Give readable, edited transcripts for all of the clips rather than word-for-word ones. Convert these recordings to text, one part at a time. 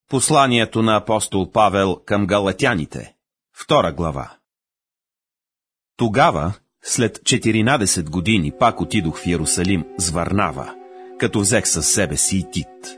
Посланието на апостол Павел към галатяните, 2 глава. Тогава, след 14 години, пак отидох в Йерусалим с Варнава, като взех със себе си и Тит.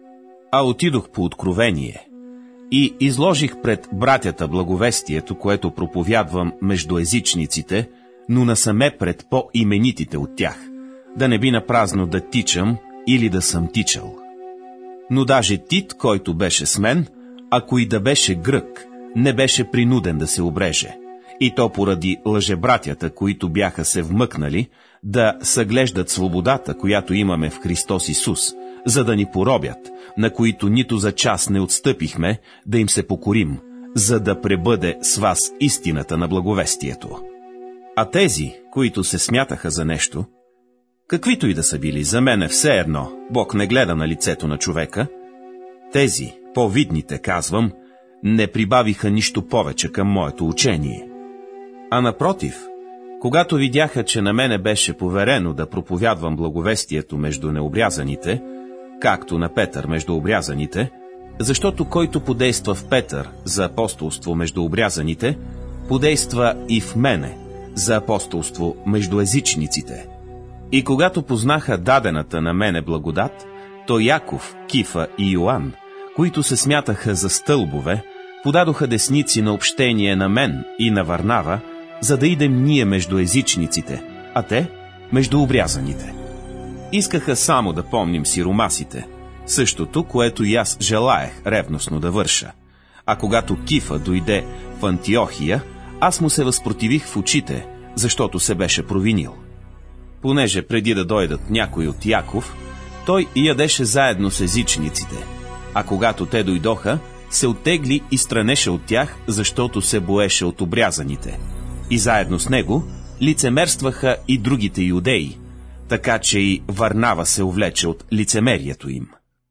А отидох по откровение и изложих пред братята благовестието, което проповядвам между езичниците, но насаме пред по-именитите от тях, да не би напразно да тичам или да съм тичал. Но даже Тит, който беше с мен, ако и да беше грък, не беше принуден да се обреже, и то поради лъжебратята, които бяха се вмъкнали, да съглеждат свободата, която имаме в Христос Исус, за да ни поробят, на които нито за час не отстъпихме да им се покорим, за да пребъде с вас истината на благовестието. А тези, които се смятаха за нещо, каквито и да са били, за мене все едно, Бог не гледа на лицето на човека, тези, по-видните, казвам, не прибавиха нищо повече към моето учение. А напротив, когато видяха, че на мене беше поверено да проповядвам благовестието между необрязаните, както на Петър между обрязаните, защото който подейства в Петър за апостолство между обрязаните, подейства и в мене за апостолство между езичниците. И когато познаха дадената на мене благодат, то Яков, Кифа и Йоан, които се смятаха за стълбове, подадоха десници на общение на мен и на Варнава, за да идем ние между езичниците, а те между обрязаните. Искаха само да помним сиромасите, същото, което и аз желаех ревностно да върша. А когато Кифа дойде в Антиохия, аз му се възпротивих в очите, защото се беше провинил. Понеже преди да дойдат някой от Яков, той ядеше заедно с езичниците, а когато те дойдоха, се оттегли и странеше от тях, защото се боеше от обрязаните. И заедно с него лицемерстваха и другите юдеи, така че и Варнава се увлече от лицемерието им.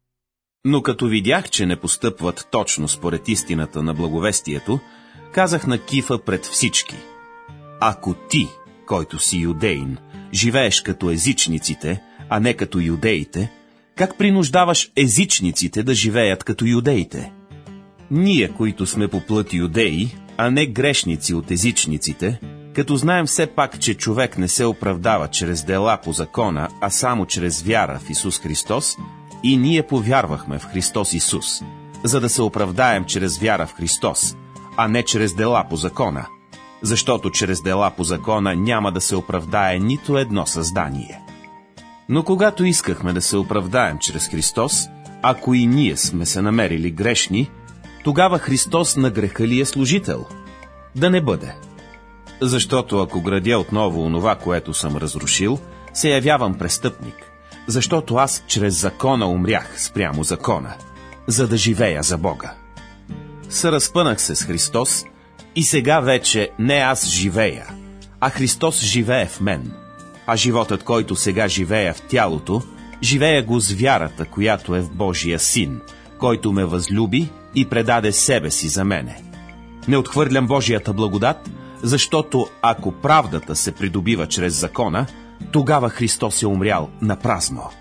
Но като видях, че не постъпват точно според истината на благовестието, казах на Кифа пред всички: ако ти, който си юдеин, живееш като езичниците, а не като юдеите, как принуждаваш езичниците да живеят като юдеите? Ние, които сме по плът юдеи, а не грешници от езичниците, като знаем все пак, че човек не се оправдава чрез дела по закона, а само чрез вяра в Исус Христос, и ние повярвахме в Христос Исус, за да се оправдаем чрез вяра в Христос, а не чрез дела по закона, защото чрез дела по закона няма да се оправдае нито едно създание. Но когато искахме да се оправдаем чрез Христос, ако и ние сме се намерили грешни, тогава Христос на греха ли е служител? Да не бъде. Защото ако градя отново онова, което съм разрушил, се явявам престъпник, защото аз чрез закона умрях спрямо закона, за да живея за Бога. Съразпънах се с Христос и сега вече не аз живея, а Христос живее в мен. А животът, който сега живея в тялото, живея го с вярата, която е в Божия Син, който ме възлюби и предаде себе си за мене. Не отхвърлям Божията благодат, защото ако правдата се придобива чрез закона, тогава Христос е умрял напразно.